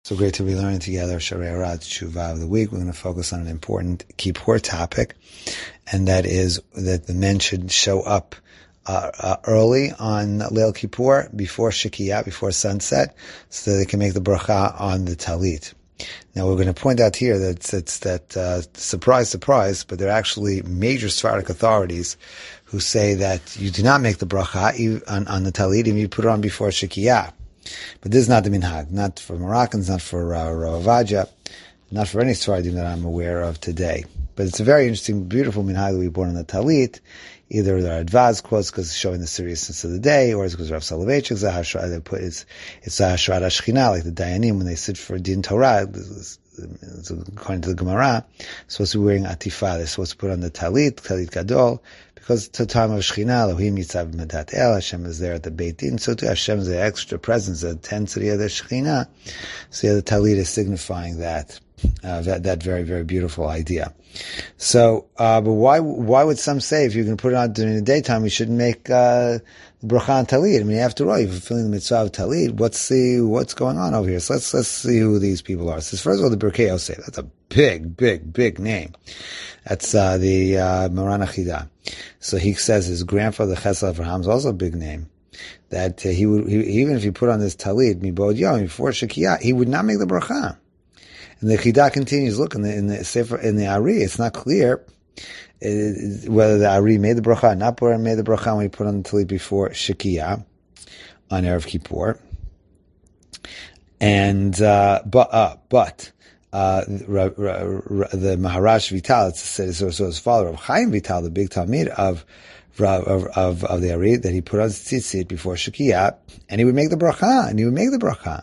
So great to be learning together Sharei Arad Tshuva of the week. We're going to focus on an important Kippur topic, and that is that the men should show up early on Leil Kippur, before Shekiyah, before sunset, so that they can make the bracha on the talit. Now we're going to point out here that surprise, surprise, but there are actually major Sephardic authorities who say that you do not make the bracha on the talit even if you put it on before Shekiyah. But this is not the minhag, not for Moroccans, not for Rav Ovadia, not for any Sephardim that I'm aware of today. But it's a very interesting, beautiful minhag that we born on the talit. Either the Advaz quotes because it's showing the seriousness of the day, or it's because Rav Soloveitchik it's Hashrat HaShechina, like the Dayanim when they sit for Din Torah. According to the Gemara, supposed to be wearing atifa. They're supposed to put on the talit gadol, because it's the time of Shechina. Elohim yitzav b'medat el. Hashem is there at the Beit Din. So too, Hashem is the extra presence, the intensity of the Shechina. So yeah, the talit is signifying that very, very beautiful idea. So, but why would some say if you can put it on during the daytime, you shouldn't make the bracha on talit? I mean, after all, you're fulfilling the mitzvah of talit. What's going on over here? So let's see who these people are. So first of all, the Birkei Yosef. That's a big name. That's the Moran Achida. So he says his grandfather Chesed Avraham is also a big name. That he even if you put on this talit mibod yom before Shekiyah, he would not make the bracha. And the Chida continues. Look in the Sefer, in the Ari, it's not clear whether the Ari made the bracha or not, or made the bracha when he put on the talit before Shekiyah on Erev Kippur. And but the Maharash Vital, it says so his father Rav Chaim Vital, the big Talmid of the Ari, that he put on tzitzit before Shekiyah, and he would make the bracha.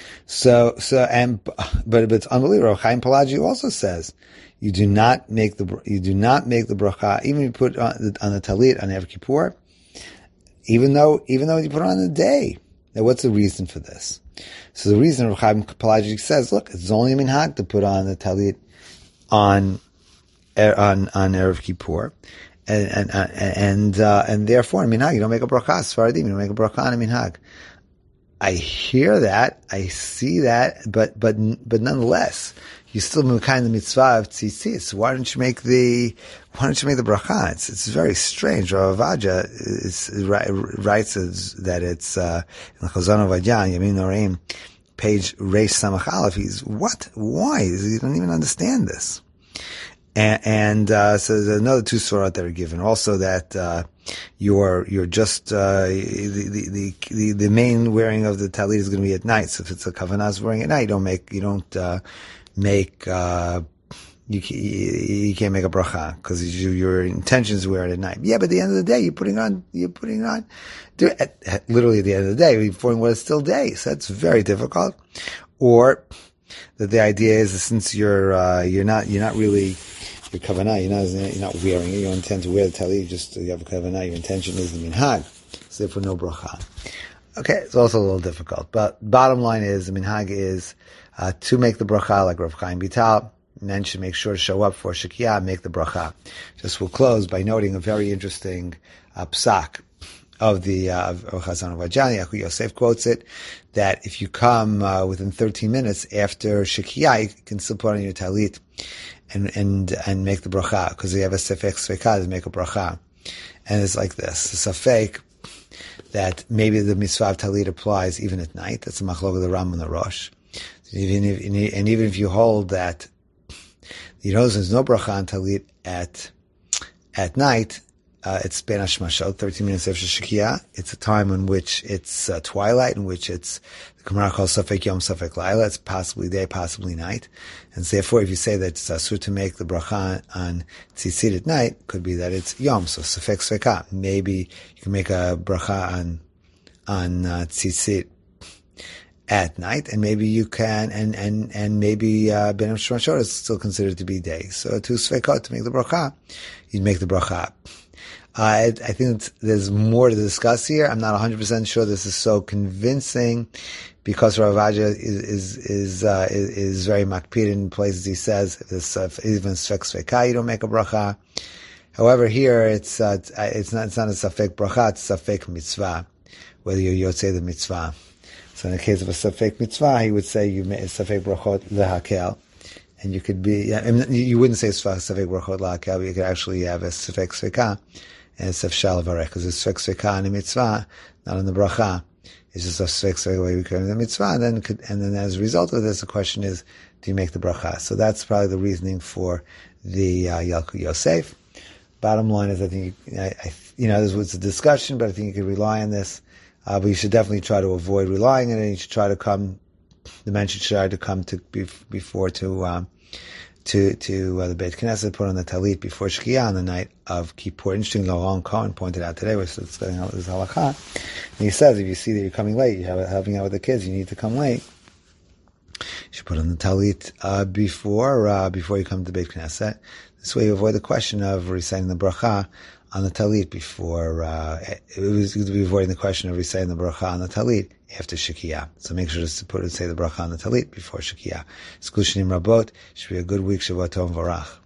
But it's unbelievable. Chaim Pelagi also says you do not make the bracha even if you put on the talit on Erev Kippur, even though you put it on the day. Now, what's the reason for this? So the reason Chaim Pelagi says, look, it's only a minhag to put on the talit on Erev Kippur, and therefore in minhag you don't make a bracha. Sfaradim, you don't make a bracha on a minhag. I hear that, I see that, but nonetheless, you still kind of the mitzvah of tzitzit. Why don't you make the bracha? It's very strange. Rav Ovadia writes that it's in Chazon Ovadia, Yamin Noreim, page Reish Samach Aleph. Why? You don't even understand this. And so there's another two surah that are given. Also that you're just the main wearing of the talit is going to be at night. So if it's a kavanah's wearing at night, you can't make a bracha because your intention is to wear it at night. Yeah, but at the end of the day, you're putting on literally at the end of the day, before what is still day. So that's very difficult. Or that the idea is that since you're not really your kavanah, you're not wearing it. You don't intend to wear the talit. You have a kavanah. Your intention is the minhag. So therefore, no bracha. Okay, it's also a little difficult. But bottom line is the minhag is to make the bracha like Rav Chaim Vital. Men should make sure to show up for Shekiyah and make the bracha. Just we'll close by noting a very interesting psak of the Chazon Ovadia. Yosef quotes it that if you come within 13 minutes after Shekiyah, you can still put on your talit and make the bracha, because they have a sefek sveka to make a bracha. And it's like this: the sefek that maybe the mitzvah of talit applies even at night. That's the machlok of the Ram and the Rosh. Even if you hold that there's no bracha on talit at night, it's ben hashmashot, 13 minutes after Shekiyah. It's a time in which it's twilight, in which it's the Gemara calls safek yom safek laila. It's possibly day, possibly night. And so therefore, if you say that it's asur to make the bracha on tzitzit at night, could be that it's yom, so safek sveka. Maybe you can make a bracha on tzitzit at night, and maybe you can, and maybe ben hashmashot is still considered to be day. So to svekot, to make the bracha, you'd make the bracha. I think there's more to discuss here. I'm not 100% sure this is so convincing, because Rav Ovadia is very makpid in places. He says even sveka you don't make a bracha. However, here it's not a safek bracha, it's a safek mitzvah, whether you're yotzei the mitzvah So in the case of a Safek Mitzvah, he would say you made a Safek Brachot Lehakel. And you could be, you wouldn't say Safek Brachot Lehakel, but you could actually have a Safek Sveka and a Safek Shalavare, because it's Safek Sveka in the Mitzvah, not in the Bracha. It's just a Safek Sveka way we could in the Mitzvah, and then as a result of this, the question is, do you make the Bracha? So that's probably the reasoning for the Yalkut Yosef. Bottom line is, I think, this was a discussion, but I think you could rely on this. But you should definitely try to avoid relying on it. You should try to come. The men should try to come to before to the Beit Knesset, put on the talit before Shkia on the night of Kippur. Interesting, Laurent Cohen pointed out today, we're studying out this halakha, and he says if you see that you're coming late, you're helping out with the kids, you need to come late. You should put on the talit before you come to the Beit Knesset. This way you avoid the question of reciting the bracha on the talit before, it was going to be avoiding the question of reciting the bracha on the talit after Shekiyah. So make sure to say the bracha on the talit before Shekiyah. It's Kushanim Rabot. Should be a good week. Shabbat Tov Varach.